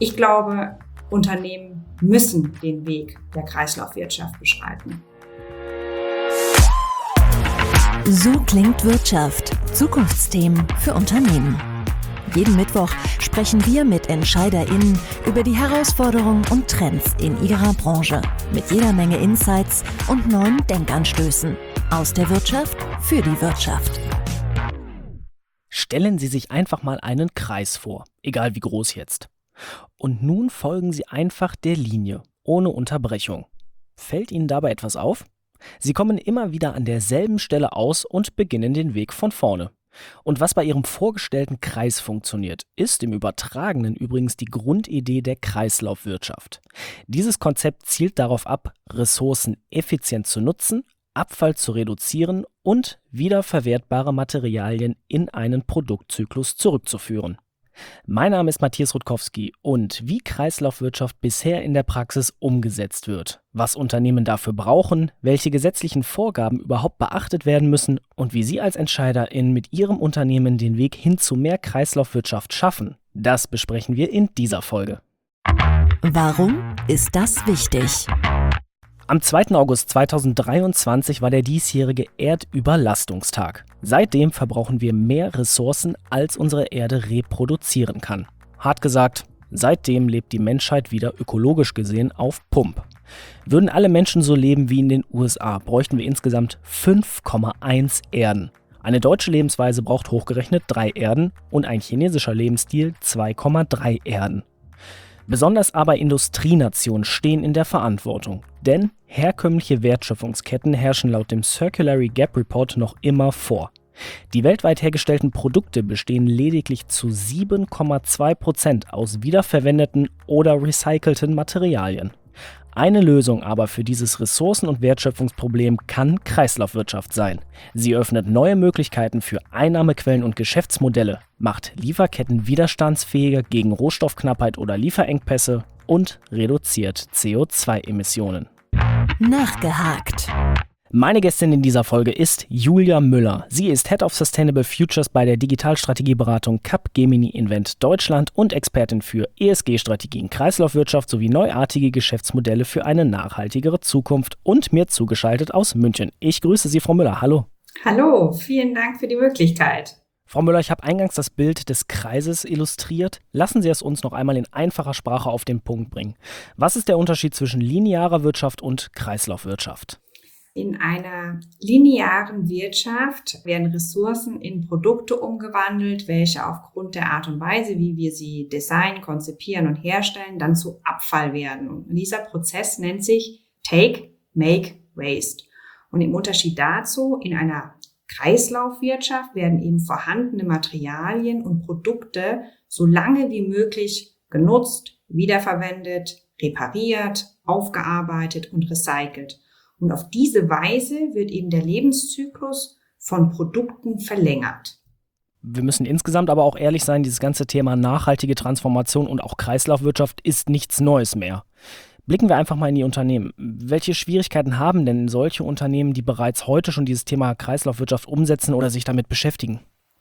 Ich glaube, Unternehmen müssen den Weg der Kreislaufwirtschaft beschreiten. So klingt Wirtschaft. Zukunftsthemen für Unternehmen. Jeden Mittwoch sprechen wir mit EntscheiderInnen über die Herausforderungen und Trends in ihrer Branche. Mit jeder Menge Insights und neuen Denkanstößen. Aus der Wirtschaft für die Wirtschaft. Stellen Sie sich einfach mal einen Kreis vor, egal wie groß jetzt. Und nun folgen Sie einfach der Linie, ohne Unterbrechung. Fällt Ihnen dabei etwas auf? Sie kommen immer wieder an derselben Stelle aus und beginnen den Weg von vorne. Und was bei Ihrem vorgestellten Kreis funktioniert, ist im Übertragenen übrigens die Grundidee der Kreislaufwirtschaft. Dieses Konzept zielt darauf ab, Ressourcen effizient zu nutzen, Abfall zu reduzieren und wiederverwertbare Materialien in einen Produktzyklus zurückzuführen. Mein Name ist Matthias Rutkowski und wie Kreislaufwirtschaft bisher in der Praxis umgesetzt wird, was Unternehmen dafür brauchen, welche gesetzlichen Vorgaben überhaupt beachtet werden müssen und wie Sie als EntscheiderInnen mit Ihrem Unternehmen den Weg hin zu mehr Kreislaufwirtschaft schaffen, das besprechen wir in dieser Folge. Warum ist das wichtig? Am 2. August 2023 war der diesjährige Erdüberlastungstag. Seitdem verbrauchen wir mehr Ressourcen, als unsere Erde reproduzieren kann. Hart gesagt, seitdem lebt die Menschheit wieder ökologisch gesehen auf Pump. Würden alle Menschen so leben wie in den USA, bräuchten wir insgesamt 5,1 Erden. Eine deutsche Lebensweise braucht hochgerechnet 3 Erden und ein chinesischer Lebensstil 2,3 Erden. Besonders aber Industrienationen stehen in der Verantwortung, denn herkömmliche Wertschöpfungsketten herrschen laut dem Circulary Gap Report noch immer vor. Die weltweit hergestellten Produkte bestehen lediglich zu 7,2% aus wiederverwendeten oder recycelten Materialien. Eine Lösung aber für dieses Ressourcen- und Wertschöpfungsproblem kann Kreislaufwirtschaft sein. Sie öffnet neue Möglichkeiten für Einnahmequellen und Geschäftsmodelle, macht Lieferketten widerstandsfähiger gegen Rohstoffknappheit oder Lieferengpässe und reduziert CO2-Emissionen. Nachgehakt. Meine Gästin in dieser Folge ist Julia Müller. Sie ist Head of Sustainable Futures bei der Digitalstrategieberatung Capgemini Invent Deutschland und Expertin für ESG-Strategien, Kreislaufwirtschaft sowie neuartige Geschäftsmodelle für eine nachhaltigere Zukunft und mir zugeschaltet aus München. Ich grüße Sie, Frau Müller. Hallo. Hallo, vielen Dank für die Möglichkeit. Frau Müller, ich habe eingangs das Bild des Kreises illustriert. Lassen Sie es uns noch einmal in einfacher Sprache auf den Punkt bringen. Was ist der Unterschied zwischen linearer Wirtschaft und Kreislaufwirtschaft? In einer linearen Wirtschaft werden Ressourcen in Produkte umgewandelt, welche aufgrund der Art und Weise, wie wir sie designen, konzipieren und herstellen, dann zu Abfall werden. Und dieser Prozess nennt sich Take, Make, Waste. Und im Unterschied dazu, in einer Kreislaufwirtschaft werden eben vorhandene Materialien und Produkte so lange wie möglich genutzt, wiederverwendet, repariert, aufgearbeitet und recycelt. Und auf diese Weise wird eben der Lebenszyklus von Produkten verlängert. Wir müssen insgesamt aber auch ehrlich sein, dieses ganze Thema nachhaltige Transformation und auch Kreislaufwirtschaft ist nichts Neues mehr. Blicken wir einfach mal in die Unternehmen. Welche Schwierigkeiten haben denn solche Unternehmen, die bereits heute schon dieses Thema Kreislaufwirtschaft umsetzen oder sich damit beschäftigen?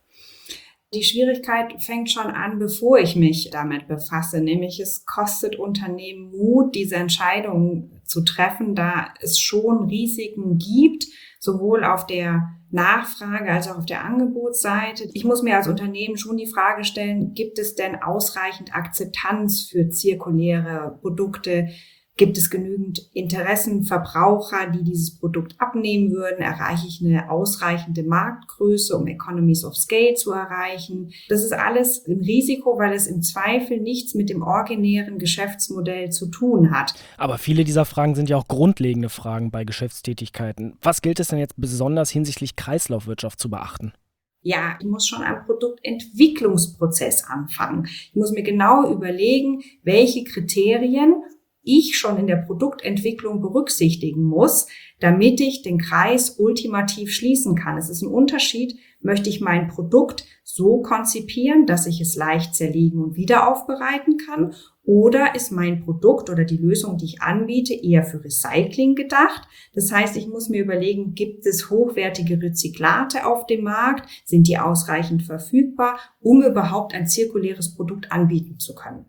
Die Schwierigkeit fängt schon an, bevor ich mich damit befasse, nämlich es kostet Unternehmen Mut, diese Entscheidungen zu treffen, da es schon Risiken gibt, sowohl auf der Nachfrage als auch auf der Angebotsseite. Ich muss mir als Unternehmen schon die Frage stellen, gibt es denn ausreichend Akzeptanz für zirkuläre Produkte? Gibt es genügend Interessenverbraucher, die dieses Produkt abnehmen würden? Erreiche ich eine ausreichende Marktgröße, um Economies of Scale zu erreichen? Das ist alles ein Risiko, weil es im Zweifel nichts mit dem originären Geschäftsmodell zu tun hat. Aber viele dieser Fragen sind ja auch grundlegende Fragen bei Geschäftstätigkeiten. Was gilt es denn jetzt besonders hinsichtlich Kreislaufwirtschaft zu beachten? Ja, ich muss schon am Produktentwicklungsprozess anfangen. Ich muss mir genau überlegen, welche Kriterien ich schon in der Produktentwicklung berücksichtigen muss, damit ich den Kreis ultimativ schließen kann. Es ist ein Unterschied, möchte ich mein Produkt so konzipieren, dass ich es leicht zerlegen und wieder aufbereiten kann, oder ist mein Produkt oder die Lösung, die ich anbiete, eher für Recycling gedacht. Das heißt, ich muss mir überlegen, gibt es hochwertige Rezyklate auf dem Markt? Sind die ausreichend verfügbar, um überhaupt ein zirkuläres Produkt anbieten zu können?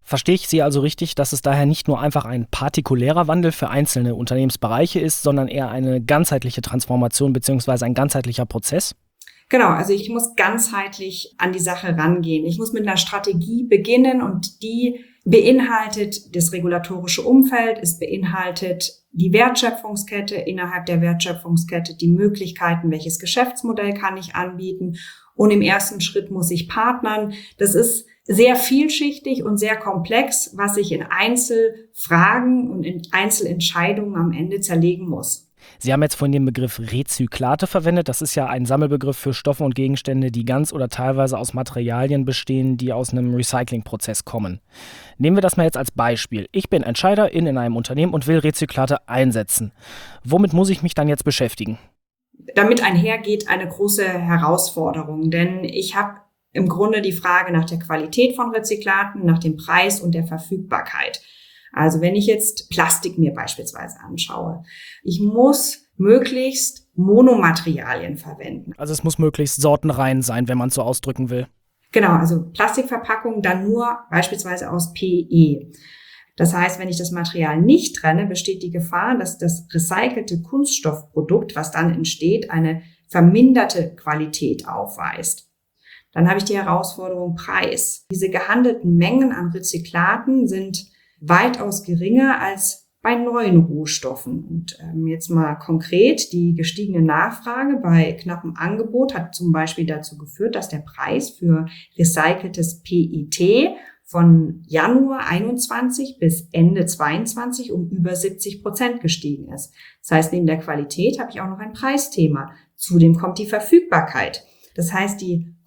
Verstehe ich Sie also richtig, dass es daher nicht nur einfach ein partikulärer Wandel für einzelne Unternehmensbereiche ist, sondern eher eine ganzheitliche Transformation bzw. ein ganzheitlicher Prozess? Genau, also ich muss ganzheitlich an die Sache rangehen. Ich muss mit einer Strategie beginnen und die beinhaltet das regulatorische Umfeld, es beinhaltet die Wertschöpfungskette, innerhalb der Wertschöpfungskette die Möglichkeiten, welches Geschäftsmodell kann ich anbieten, und im ersten Schritt muss ich partnern. Das ist sehr vielschichtig und sehr komplex, was ich in Einzelfragen und in Einzelentscheidungen am Ende zerlegen muss. Sie haben jetzt vorhin den Begriff Rezyklate verwendet. Das ist ja ein Sammelbegriff für Stoffe und Gegenstände, die ganz oder teilweise aus Materialien bestehen, die aus einem Recyclingprozess kommen. Nehmen wir das mal jetzt als Beispiel. Ich bin Entscheiderin in einem Unternehmen und will Rezyklate einsetzen. Womit muss ich mich dann jetzt beschäftigen? Damit einhergeht eine große Herausforderung, denn ich habe im Grunde die Frage nach der Qualität von Rezyklaten, nach dem Preis und der Verfügbarkeit. Also wenn ich jetzt Plastik mir beispielsweise anschaue, ich muss möglichst Monomaterialien verwenden. Also es muss möglichst sortenrein sein, wenn man es so ausdrücken will. Genau, also Plastikverpackungen dann nur beispielsweise aus PE. Das heißt, wenn ich das Material nicht trenne, besteht die Gefahr, dass das recycelte Kunststoffprodukt, was dann entsteht, eine verminderte Qualität aufweist. Dann habe ich die Herausforderung Preis. Diese gehandelten Mengen an Rezyklaten sind weitaus geringer als bei neuen Rohstoffen. Und jetzt mal konkret, die gestiegene Nachfrage bei knappem Angebot hat zum Beispiel dazu geführt, dass der Preis für recyceltes PET von Januar 21 bis Ende 22 um über 70% gestiegen ist. Das heißt, neben der Qualität habe ich auch noch ein Preisthema. Zudem kommt die Verfügbarkeit. Das heißt, die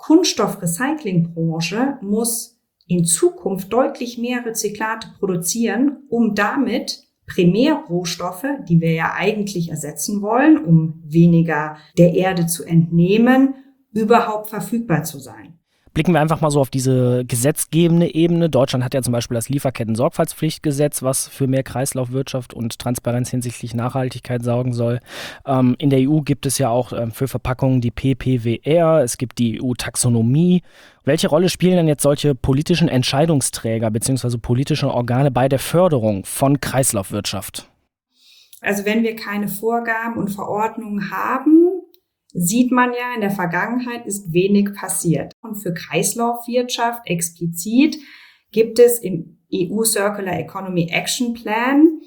Kunststoffrecyclingbranche muss in Zukunft deutlich mehr Rezyklate produzieren, um damit Primärrohstoffe, die wir ja eigentlich ersetzen wollen, um weniger der Erde zu entnehmen, überhaupt verfügbar zu sein. Blicken wir einfach mal so auf diese gesetzgebende Ebene. Deutschland hat ja zum Beispiel das Lieferketten-Sorgfaltspflichtgesetz, was für mehr Kreislaufwirtschaft und Transparenz hinsichtlich Nachhaltigkeit sorgen soll. In der EU gibt es ja auch für Verpackungen die PPWR, es gibt die EU-Taxonomie. Welche Rolle spielen denn jetzt solche politischen Entscheidungsträger bzw. politische Organe bei der Förderung von Kreislaufwirtschaft? Also wenn wir keine Vorgaben und Verordnungen haben, sieht man ja, in der Vergangenheit ist wenig passiert. Und für Kreislaufwirtschaft explizit gibt es im EU Circular Economy Action Plan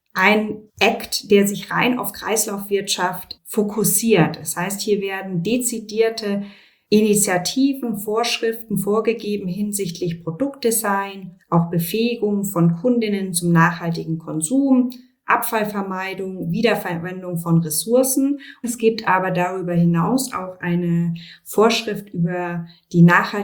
ein Act, der sich rein auf Kreislaufwirtschaft fokussiert. Das heißt, hier werden dezidierte Initiativen, Vorschriften vorgegeben hinsichtlich Produktdesign, auch Befähigung von Kundinnen zum nachhaltigen Konsum, Abfallvermeidung, Wiederverwendung von Ressourcen. Es gibt aber darüber hinaus auch eine Vorschrift über die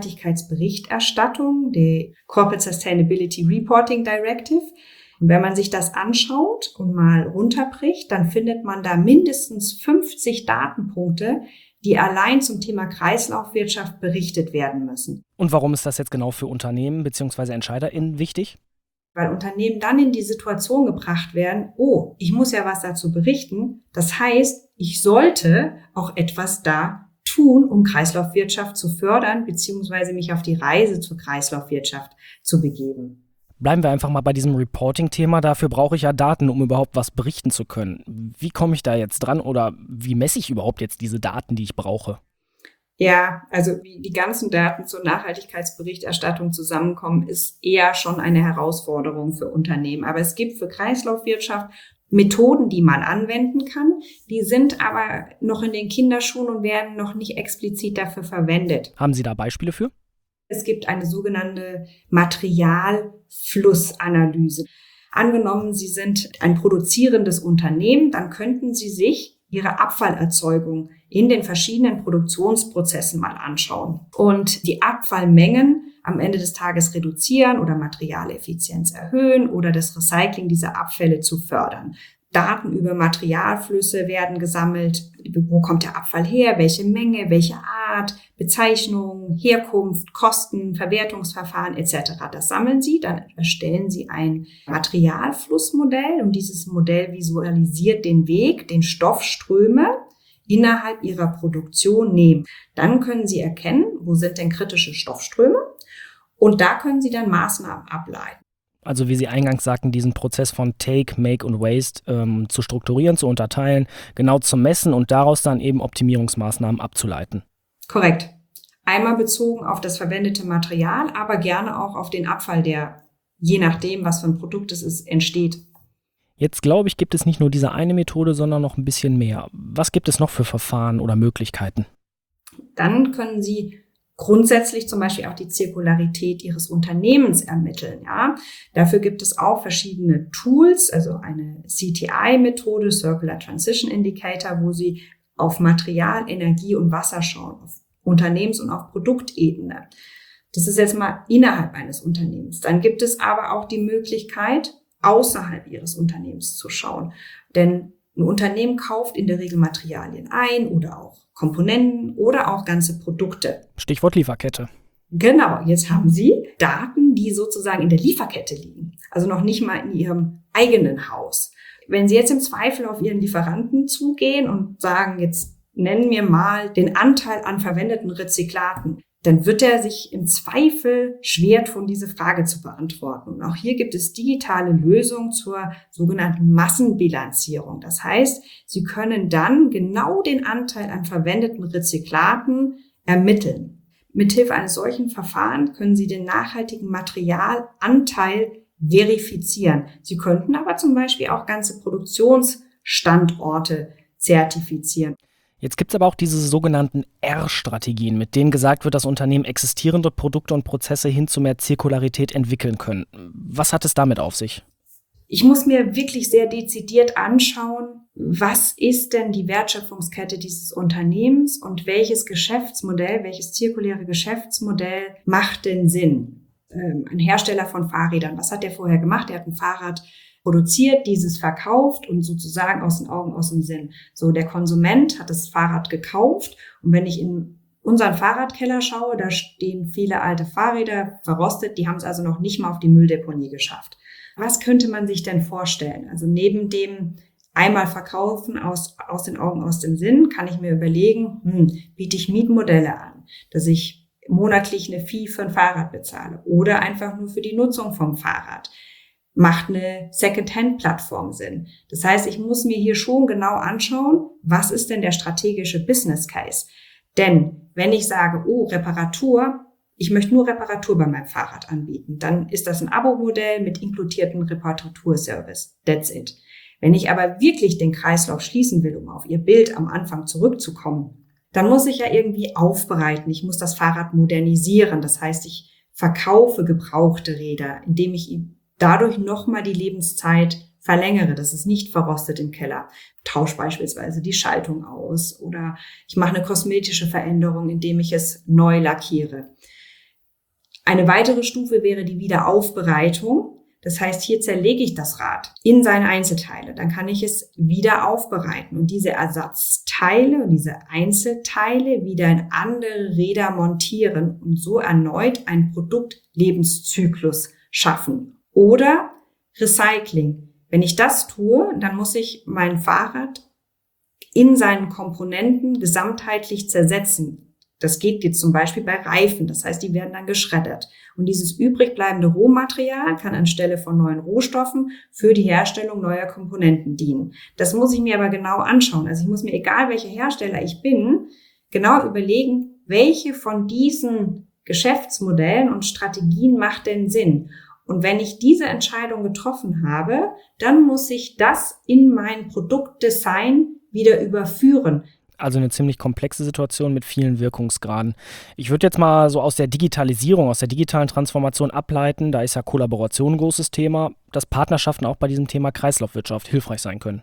Nachhaltigkeitsberichterstattung, die Corporate Sustainability Reporting Directive. Und wenn man sich das anschaut und mal runterbricht, dann findet man da mindestens 50 Datenpunkte, die allein zum Thema Kreislaufwirtschaft berichtet werden müssen. Und warum ist das jetzt genau für Unternehmen bzw. EntscheiderInnen wichtig? Weil Unternehmen dann in die Situation gebracht werden, oh, ich muss ja was dazu berichten. Das heißt, ich sollte auch etwas da tun, um Kreislaufwirtschaft zu fördern, beziehungsweise mich auf die Reise zur Kreislaufwirtschaft zu begeben. Bleiben wir einfach mal bei diesem Reporting-Thema. Dafür brauche ich ja Daten, um überhaupt was berichten zu können. Wie komme ich da jetzt dran oder wie messe ich überhaupt jetzt diese Daten, die ich brauche? Ja, also wie die ganzen Daten zur Nachhaltigkeitsberichterstattung zusammenkommen, ist eher schon eine Herausforderung für Unternehmen. Aber es gibt für Kreislaufwirtschaft Methoden, die man anwenden kann. Die sind aber noch in den Kinderschuhen und werden noch nicht explizit dafür verwendet. Haben Sie da Beispiele für? Es gibt eine sogenannte Materialflussanalyse. Angenommen, Sie sind ein produzierendes Unternehmen, dann könnten Sie sich Ihre Abfallerzeugung in den verschiedenen Produktionsprozessen mal anschauen und die Abfallmengen am Ende des Tages reduzieren oder Materialeffizienz erhöhen oder das Recycling dieser Abfälle zu fördern. Daten über Materialflüsse werden gesammelt. Wo kommt der Abfall her? Welche Menge? Welche Art? Bezeichnung, Herkunft, Kosten, Verwertungsverfahren etc. Das sammeln Sie. Dann erstellen Sie ein Materialflussmodell und dieses Modell visualisiert den Weg, den Stoffströme innerhalb Ihrer Produktion nehmen. Dann können Sie erkennen, wo sind denn kritische Stoffströme Und da können Sie dann Maßnahmen ableiten. Also wie Sie eingangs sagten, diesen Prozess von Take, Make und Waste zu strukturieren, zu unterteilen, genau zu messen und daraus dann eben Optimierungsmaßnahmen abzuleiten. Korrekt. Einmal bezogen auf das verwendete Material, aber gerne auch auf den Abfall, der je nachdem, was für ein Produkt es ist, entsteht. Jetzt glaube ich, gibt es nicht nur diese eine Methode, sondern noch ein bisschen mehr. Was gibt es noch für Verfahren oder Möglichkeiten? Dann können Sie grundsätzlich zum Beispiel auch die Zirkularität Ihres Unternehmens ermitteln. Ja? Dafür gibt es auch verschiedene Tools, also eine CTI-Methode, Circular Transition Indicator, wo Sie auf Material, Energie und Wasser schauen, auf Unternehmens- und auf Produktebene. Das ist jetzt mal innerhalb eines Unternehmens. Dann gibt es aber auch die Möglichkeit, außerhalb Ihres Unternehmens zu schauen. Denn ein Unternehmen kauft in der Regel Materialien ein oder auch Komponenten oder auch ganze Produkte. Stichwort Lieferkette. Genau, jetzt haben Sie Daten, die sozusagen in der Lieferkette liegen. Also noch nicht mal in Ihrem eigenen Haus. Wenn Sie jetzt im Zweifel auf Ihren Lieferanten zugehen und sagen, jetzt nennen wir mal den Anteil an verwendeten Rezyklaten, dann wird er sich im Zweifel schwer tun, diese Frage zu beantworten. Und auch hier gibt es digitale Lösungen zur sogenannten Massenbilanzierung. Das heißt, Sie können dann genau den Anteil an verwendeten Rezyklaten ermitteln. Mithilfe eines solchen Verfahrens können Sie den nachhaltigen Materialanteil verifizieren. Sie könnten aber zum Beispiel auch ganze Produktionsstandorte zertifizieren. Jetzt gibt es aber auch diese sogenannten R-Strategien, mit denen gesagt wird, dass Unternehmen existierende Produkte und Prozesse hin zu mehr Zirkularität entwickeln können. Was hat es damit auf sich? Ich muss mir wirklich sehr dezidiert anschauen, was ist denn die Wertschöpfungskette dieses Unternehmens und welches Geschäftsmodell, welches zirkuläre Geschäftsmodell macht denn Sinn? Ein Hersteller von Fahrrädern, was hat der vorher gemacht? Der hat ein Fahrrad produziert, dieses verkauft und sozusagen aus den Augen, aus dem Sinn. So, der Konsument hat das Fahrrad gekauft und wenn ich in unseren Fahrradkeller schaue, da stehen viele alte Fahrräder verrostet, die haben es also noch nicht mal auf die Mülldeponie geschafft. Was könnte man sich denn vorstellen? Also neben dem einmal verkaufen aus den Augen, aus dem Sinn, kann ich mir überlegen, biete ich Mietmodelle an, dass ich monatlich eine Fee für ein Fahrrad bezahle oder einfach nur für die Nutzung vom Fahrrad. Macht eine Second-Hand-Plattform Sinn? Das heißt, ich muss mir hier schon genau anschauen, was ist denn der strategische Business Case? Denn wenn ich sage, Reparatur, ich möchte nur Reparatur bei meinem Fahrrad anbieten, dann ist das ein Abo-Modell mit inkludierten Reparaturservice. That's it. Wenn ich aber wirklich den Kreislauf schließen will, um auf Ihr Bild am Anfang zurückzukommen, dann muss ich ja irgendwie aufbereiten. Ich muss das Fahrrad modernisieren. Das heißt, ich verkaufe gebrauchte Räder, indem ich dadurch nochmal die Lebenszeit verlängere, dass es nicht verrostet im Keller. Tausche beispielsweise die Schaltung aus oder ich mache eine kosmetische Veränderung, indem ich es neu lackiere. Eine weitere Stufe wäre die Wiederaufbereitung. Das heißt, hier zerlege ich das Rad in seine Einzelteile. Dann kann ich es wieder aufbereiten und diese Ersatzteile und diese Einzelteile wieder in andere Räder montieren und so erneut einen Produktlebenszyklus schaffen. Oder Recycling. Wenn ich das tue, dann muss ich mein Fahrrad in seinen Komponenten gesamtheitlich zersetzen. Das geht jetzt zum Beispiel bei Reifen. Das heißt, die werden dann geschreddert. Und dieses übrig bleibende Rohmaterial kann anstelle von neuen Rohstoffen für die Herstellung neuer Komponenten dienen. Das muss ich mir aber genau anschauen. Also ich muss mir, egal welcher Hersteller ich bin, genau überlegen, welche von diesen Geschäftsmodellen und Strategien macht denn Sinn. Und wenn ich diese Entscheidung getroffen habe, dann muss ich das in mein Produktdesign wieder überführen. Also eine ziemlich komplexe Situation mit vielen Wirkungsgraden. Ich würde jetzt mal so aus der Digitalisierung, aus der digitalen Transformation ableiten, da ist ja Kollaboration ein großes Thema, dass Partnerschaften auch bei diesem Thema Kreislaufwirtschaft hilfreich sein können.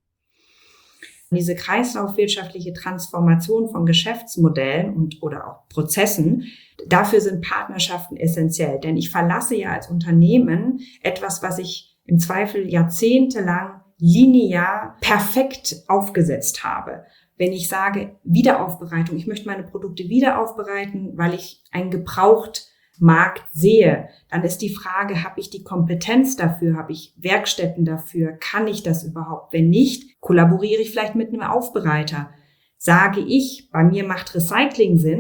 Diese kreislaufwirtschaftliche Transformation von Geschäftsmodellen oder auch Prozessen, dafür sind Partnerschaften essentiell. Denn ich verlasse ja als Unternehmen etwas, was ich im Zweifel jahrzehntelang linear perfekt aufgesetzt habe. Wenn ich sage Wiederaufbereitung, ich möchte meine Produkte wiederaufbereiten, weil ich einen Gebrauchtmarkt sehe, dann ist die Frage, habe ich die Kompetenz dafür, habe ich Werkstätten dafür, kann ich das überhaupt? Wenn nicht, kollaboriere ich vielleicht mit einem Aufbereiter. Sage ich, bei mir macht Recycling Sinn,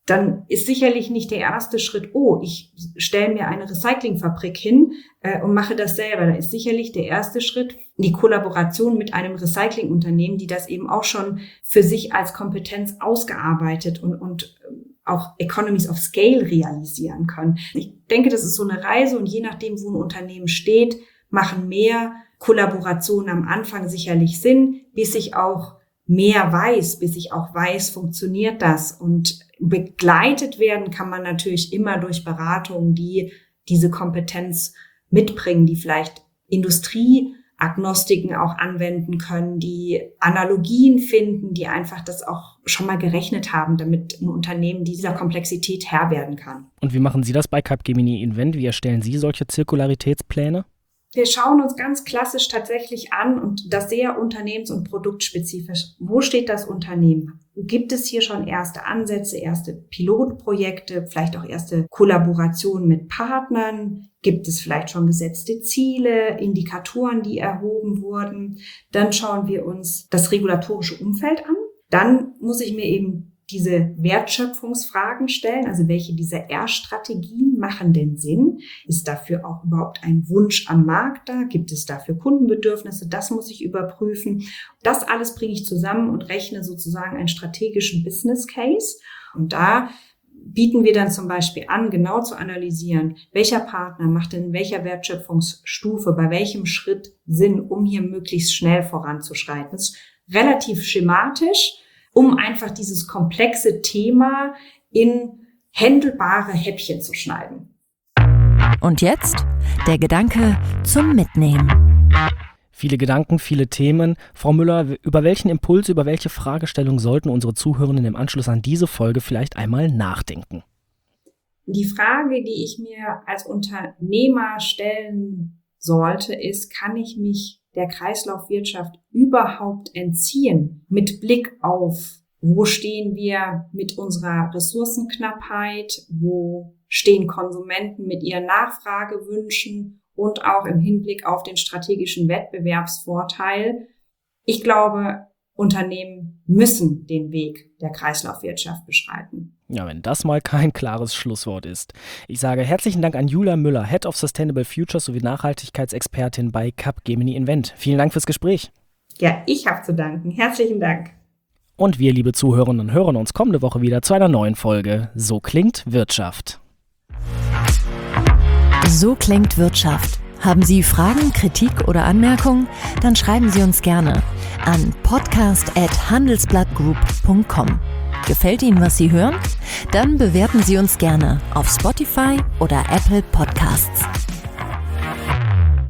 dann ist sicherlich nicht der erste Schritt, ich stelle mir eine Recyclingfabrik hin und mache das selber. Da ist sicherlich der erste Schritt die Kollaboration mit einem Recyclingunternehmen, die das eben auch schon für sich als Kompetenz ausgearbeitet und auch Economies of Scale realisieren können. Ich denke, das ist so eine Reise und je nachdem, wo ein Unternehmen steht, machen mehr Kollaborationen am Anfang sicherlich Sinn, bis ich auch mehr weiß, funktioniert das. Und begleitet werden kann man natürlich immer durch Beratungen, die diese Kompetenz mitbringen, die vielleicht Industrieagnostiken auch anwenden können, die Analogien finden, die einfach das auch schon mal gerechnet haben, damit ein Unternehmen dieser Komplexität Herr werden kann. Und wie machen Sie das bei Capgemini Invent? Wie erstellen Sie solche Zirkularitätspläne? Wir schauen uns ganz klassisch tatsächlich an und das sehr unternehmens- und produktspezifisch. Wo steht das Unternehmen? Gibt es hier schon erste Ansätze, erste Pilotprojekte, vielleicht auch erste Kollaborationen mit Partnern? Gibt es vielleicht schon gesetzte Ziele, Indikatoren, die erhoben wurden? Dann schauen wir uns das regulatorische Umfeld an. Dann muss ich mir eben diese Wertschöpfungsfragen stellen, also welche dieser R-Strategien machen denn Sinn? Ist dafür auch überhaupt ein Wunsch am Markt da? Gibt es dafür Kundenbedürfnisse? Das muss ich überprüfen. Das alles bringe ich zusammen und rechne sozusagen einen strategischen Business Case. Und da bieten wir dann zum Beispiel an, genau zu analysieren, welcher Partner macht in welcher Wertschöpfungsstufe, bei welchem Schritt Sinn, um hier möglichst schnell voranzuschreiten. Das ist relativ schematisch, um einfach dieses komplexe Thema in händelbare Häppchen zu schneiden. Und jetzt der Gedanke zum Mitnehmen. Viele Gedanken, viele Themen. Frau Müller, über welchen Impuls, über welche Fragestellung sollten unsere Zuhörenden im Anschluss an diese Folge vielleicht einmal nachdenken? Die Frage, die ich mir als Unternehmer stellen sollte, ist, kann ich mich der Kreislaufwirtschaft überhaupt entziehen mit Blick auf, wo stehen wir mit unserer Ressourcenknappheit, wo stehen Konsumenten mit ihren Nachfragewünschen und auch im Hinblick auf den strategischen Wettbewerbsvorteil. Ich glaube, Unternehmen müssen den Weg der Kreislaufwirtschaft beschreiten. Ja, wenn das mal kein klares Schlusswort ist. Ich sage herzlichen Dank an Julia Müller, Head of Sustainable Futures sowie Nachhaltigkeitsexpertin bei Capgemini Invent. Vielen Dank fürs Gespräch. Ja, ich habe zu danken. Herzlichen Dank. Und wir, liebe Zuhörerinnen, hören uns kommende Woche wieder zu einer neuen Folge So klingt Wirtschaft. So klingt Wirtschaft. Haben Sie Fragen, Kritik oder Anmerkungen? Dann schreiben Sie uns gerne an podcast@handelsblattgroup.com. Gefällt Ihnen, was Sie hören? Dann bewerten Sie uns gerne auf Spotify oder Apple Podcasts.